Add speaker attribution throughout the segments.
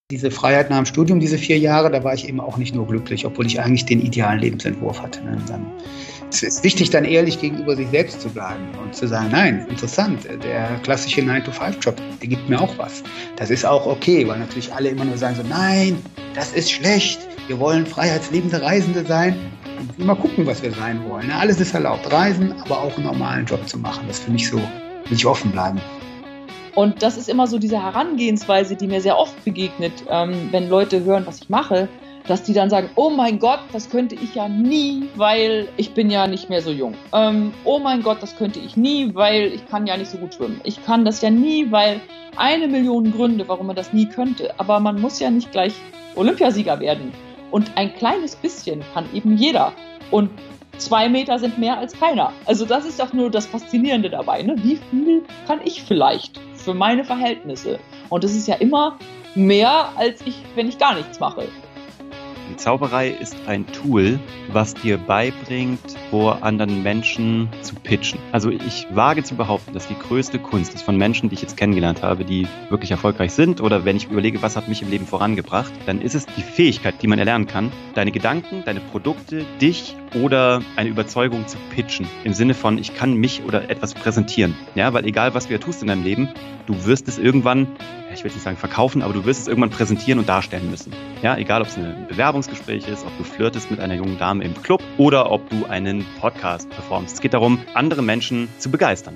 Speaker 1: Diese Freiheit nach dem Studium, diese 4 Jahre, da war ich eben auch nicht nur glücklich, obwohl ich eigentlich den idealen Lebensentwurf hatte. Es ist wichtig, dann ehrlich gegenüber sich selbst zu bleiben und zu sagen, nein, interessant, der klassische 9-to-5-Job, der gibt mir auch was. Das ist auch okay, weil natürlich alle immer nur sagen so, nein, das ist schlecht, wir wollen freiheitsliebende Reisende sein. Und mal gucken, was wir sein wollen. Alles ist erlaubt, reisen, aber auch einen normalen Job zu machen. Das ist für mich so, will ich offen bleiben.
Speaker 2: Und das ist immer so diese Herangehensweise, die mir sehr oft begegnet, wenn Leute hören, was ich mache, dass die dann sagen, oh mein Gott, das könnte ich ja nie, weil ich bin ja nicht mehr so jung. Oh mein Gott, das könnte ich nie, weil ich kann ja nicht so gut schwimmen. Ich kann das ja nie, weil 1 Million Gründe, warum man das nie könnte. Aber man muss ja nicht gleich Olympiasieger werden. Und ein kleines bisschen kann eben jeder. Und 2 Meter sind mehr als keiner. Also das ist doch nur das Faszinierende dabei. Ne? Wie viel kann ich vielleicht für meine Verhältnisse? Und das ist ja immer mehr, als ich, wenn ich gar nichts mache.
Speaker 3: Die Zauberei ist ein Tool, was dir beibringt, vor anderen Menschen zu pitchen. Also ich wage zu behaupten, dass die größte Kunst ist von Menschen, die ich jetzt kennengelernt habe, die wirklich erfolgreich sind, oder wenn ich überlege, was hat mich im Leben vorangebracht, dann ist es die Fähigkeit, die man erlernen kann, deine Gedanken, deine Produkte, dich oder eine Überzeugung zu pitchen. Im Sinne von, ich kann mich oder etwas präsentieren. Ja, weil egal, was du ja tust in deinem Leben, du wirst es irgendwann, ich will nicht sagen verkaufen, aber du wirst es irgendwann präsentieren und darstellen müssen. Ja, egal, ob es ein Bewerbungsgespräch ist, ob du flirtest mit einer jungen Dame im Club oder ob du einen Podcast performst. Es geht darum, andere Menschen zu begeistern.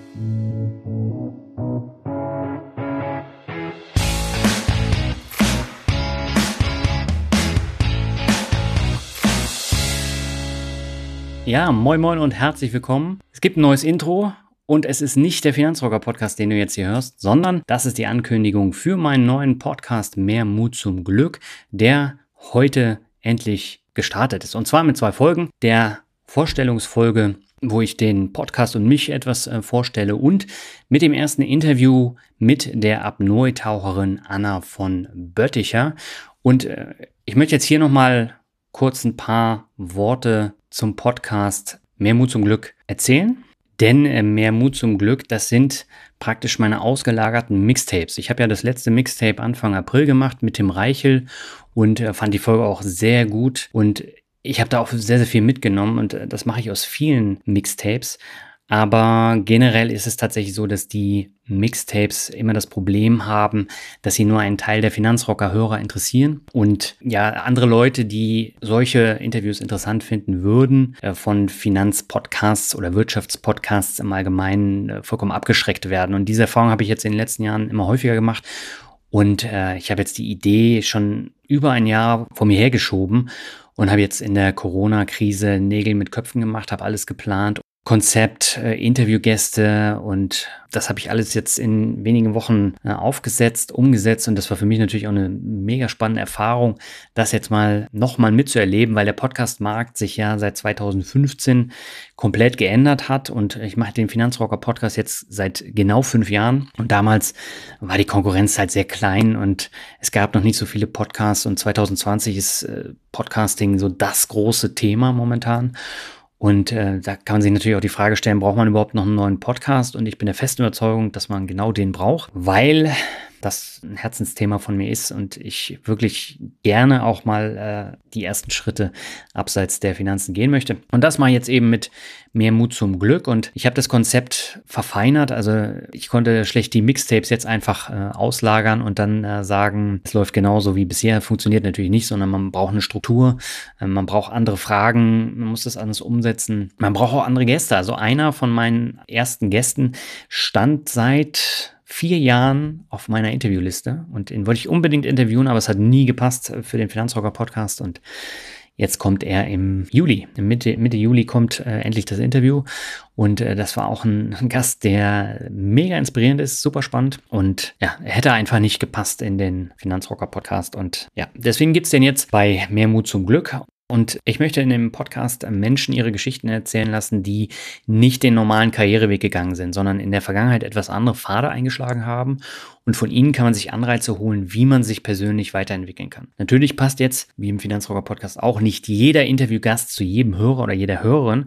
Speaker 4: Ja, moin moin und herzlich willkommen. Es gibt ein neues Intro. Und es ist nicht der Finanzrocker-Podcast, den du jetzt hier hörst, sondern das ist die Ankündigung für meinen neuen Podcast Mehr Mut zum Glück, der heute endlich gestartet ist. Und zwar mit 2 Folgen. Der Vorstellungsfolge, wo ich den Podcast und mich etwas vorstelle, und mit dem ersten Interview mit der Apnoe-Taucherin Anna von Bötticher. Und ich möchte jetzt hier nochmal kurz ein paar Worte zum Podcast Mehr Mut zum Glück erzählen. Denn Mehr Mut zum Glück, das sind praktisch meine ausgelagerten Mixtapes. Ich habe ja das letzte Mixtape Anfang April gemacht mit Tim Reichel und fand die Folge auch sehr gut. Und ich habe da auch sehr, sehr viel mitgenommen und das mache ich aus vielen Mixtapes. Aber generell ist es tatsächlich so, dass die Mixtapes immer das Problem haben, dass sie nur einen Teil der Finanzrocker-Hörer interessieren. Und ja, andere Leute, die solche Interviews interessant finden würden, von Finanzpodcasts oder Wirtschaftspodcasts im Allgemeinen vollkommen abgeschreckt werden. Und diese Erfahrung habe ich jetzt in den letzten Jahren immer häufiger gemacht. Und ich habe jetzt die Idee schon über ein Jahr vor mir hergeschoben und habe jetzt in der Corona-Krise Nägel mit Köpfen gemacht, habe alles geplant. Konzept, Interviewgäste, und das habe ich alles jetzt in wenigen Wochen aufgesetzt, umgesetzt, und das war für mich natürlich auch eine mega spannende Erfahrung, das jetzt nochmal mitzuerleben, weil der Podcast-Markt sich ja seit 2015 komplett geändert hat, und ich mache den Finanzrocker-Podcast jetzt seit genau 5 Jahren, und damals war die Konkurrenz halt sehr klein und es gab noch nicht so viele Podcasts, und 2020 ist Podcasting so das große Thema momentan. Und da kann man sich natürlich auch die Frage stellen, braucht man überhaupt noch einen neuen Podcast? Und ich bin der festen Überzeugung, dass man genau den braucht, weil das ein Herzensthema von mir ist und ich wirklich gerne auch mal die ersten Schritte abseits der Finanzen gehen möchte. Und das mache ich jetzt eben mit Mehr Mut zum Glück, und ich habe das Konzept verfeinert. Also ich konnte schlecht die Mixtapes jetzt einfach auslagern und dann sagen, es läuft genauso wie bisher. Funktioniert natürlich nicht, sondern man braucht eine Struktur, man braucht andere Fragen, man muss das anders umsetzen. Man braucht auch andere Gäste. Also einer von meinen ersten Gästen stand seit 4 Jahren auf meiner Interviewliste und den wollte ich unbedingt interviewen, aber es hat nie gepasst für den Finanzrocker-Podcast, und jetzt kommt er im Juli. Mitte Juli kommt endlich das Interview, und das war auch ein Gast, der mega inspirierend ist, super spannend, und ja, er hätte einfach nicht gepasst in den Finanzrocker-Podcast, und ja, deswegen gibt's den jetzt bei Mehr Mut zum Glück. Und ich möchte in dem Podcast Menschen ihre Geschichten erzählen lassen, die nicht den normalen Karriereweg gegangen sind, sondern in der Vergangenheit etwas andere Pfade eingeschlagen haben. Und von ihnen kann man sich Anreize holen, wie man sich persönlich weiterentwickeln kann. Natürlich passt jetzt, wie im Finanzrocker-Podcast, auch nicht jeder Interviewgast zu jedem Hörer oder jeder Hörerin.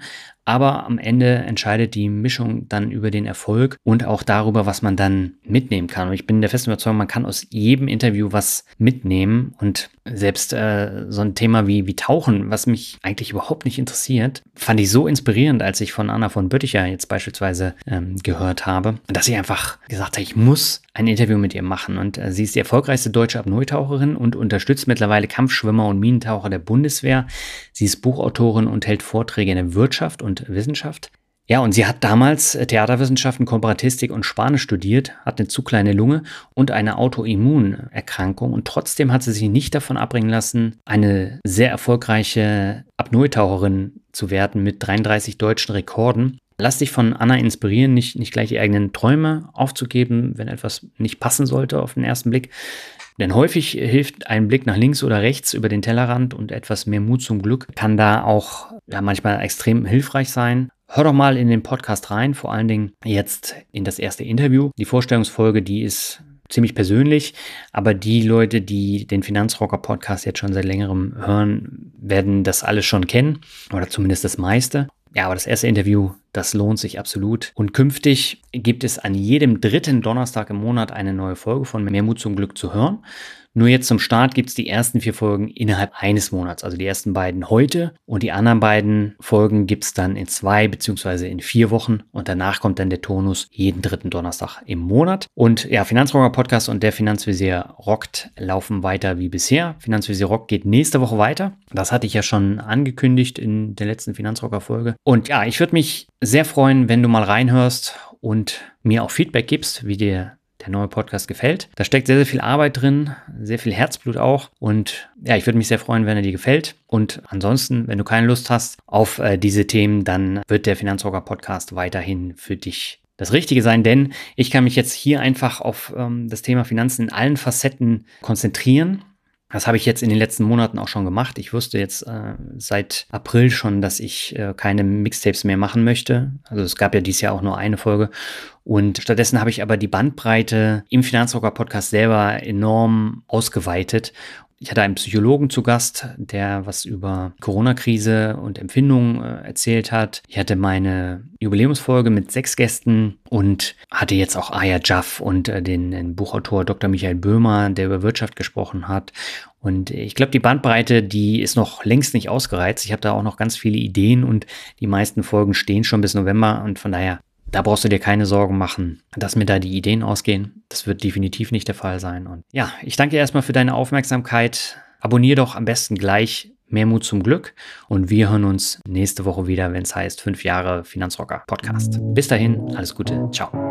Speaker 4: Aber am Ende entscheidet die Mischung dann über den Erfolg und auch darüber, was man dann mitnehmen kann. Und ich bin der festen Überzeugung, man kann aus jedem Interview was mitnehmen. Und selbst so ein Thema wie Tauchen, was mich eigentlich überhaupt nicht interessiert, fand ich so inspirierend, als ich von Anna von Bötticher jetzt beispielsweise gehört habe, dass ich einfach gesagt habe, ich muss ein Interview mit ihr machen. Und sie ist die erfolgreichste deutsche Apnoe-Taucherin und unterstützt mittlerweile Kampfschwimmer und Minentaucher der Bundeswehr. Sie ist Buchautorin und hält Vorträge in der Wirtschaft und Wissenschaft. Ja, und sie hat damals Theaterwissenschaften, Komparatistik und Spanisch studiert, hat eine zu kleine Lunge und eine Autoimmunerkrankung. Und trotzdem hat sie sich nicht davon abbringen lassen, eine sehr erfolgreiche Apnoe-Taucherin zu werden mit 33 deutschen Rekorden. Lass dich von Anna inspirieren, nicht gleich die eigenen Träume aufzugeben, wenn etwas nicht passen sollte auf den ersten Blick. Denn häufig hilft ein Blick nach links oder rechts über den Tellerrand und etwas mehr Mut zum Glück kann da auch manchmal extrem hilfreich sein. Hör doch mal in den Podcast rein, vor allen Dingen jetzt in das erste Interview. Die Vorstellungsfolge, die ist ziemlich persönlich, aber die Leute, die den Finanzrocker-Podcast jetzt schon seit längerem hören, werden das alles schon kennen oder zumindest das meiste. Ja, aber das erste Interview, das lohnt sich absolut. Und künftig gibt es an jedem 3. Donnerstag im Monat eine neue Folge von Mehr Mut zum Glück zu hören. Nur jetzt zum Start gibt es die ersten 4 Folgen innerhalb eines Monats. Also die ersten beiden heute und die anderen beiden Folgen gibt es dann in 2 bzw. in 4 Wochen. Und danach kommt dann der Turnus jeden 3. Donnerstag im Monat. Und ja, Finanzrocker Podcast und der Finanzvisier rockt laufen weiter wie bisher. Finanzvisier Rock geht nächste Woche weiter. Das hatte ich ja schon angekündigt in der letzten Finanzrocker Folge. Und ja, ich würde mich sehr freuen, wenn du mal reinhörst und mir auch Feedback gibst, wie dir der neue Podcast gefällt. Da steckt sehr, sehr viel Arbeit drin, sehr viel Herzblut auch. Und ja, ich würde mich sehr freuen, wenn er dir gefällt. Und ansonsten, wenn du keine Lust hast auf diese Themen, dann wird der Finanzrocker Podcast weiterhin für dich das Richtige sein, denn ich kann mich jetzt hier einfach auf das Thema Finanzen in allen Facetten konzentrieren. Das habe ich jetzt in den letzten Monaten auch schon gemacht. Ich wusste jetzt seit April schon, dass ich keine Mixtapes mehr machen möchte. Also es gab ja dieses Jahr auch nur eine Folge. Und stattdessen habe ich aber die Bandbreite im Finanzrocker-Podcast selber enorm ausgeweitet. Ich hatte einen Psychologen zu Gast, der was über Corona-Krise und Empfindungen erzählt hat. Ich hatte meine Jubiläumsfolge mit 6 Gästen und hatte jetzt auch Aya Jaff und den Buchautor Dr. Michael Böhmer, der über Wirtschaft gesprochen hat. Und ich glaube, die Bandbreite, die ist noch längst nicht ausgereizt. Ich habe da auch noch ganz viele Ideen und die meisten Folgen stehen schon bis November und von daher, da brauchst du dir keine Sorgen machen, dass mir da die Ideen ausgehen. Das wird definitiv nicht der Fall sein. Und ja, ich danke dir erstmal für deine Aufmerksamkeit. Abonnier doch am besten gleich Mehr Mut zum Glück. Und wir hören uns nächste Woche wieder, wenn es heißt 5 Jahre Finanzrocker Podcast. Bis dahin, alles Gute. Ciao.